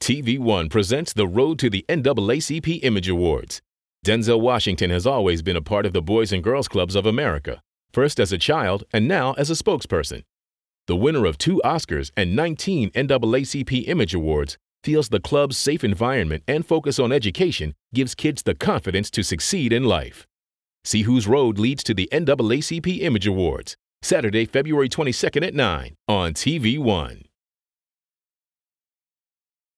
TV One presents the Road to the NAACP Image Awards. Denzel Washington has always been a part of the Boys and Girls Clubs of America, first as a child and now as a spokesperson. The winner of 2 Oscars and 19 NAACP Image Awards feels the club's safe environment and focus on education gives kids the confidence to succeed in life. See whose road leads to the NAACP Image Awards, Saturday, February 22nd at 9 on TV One.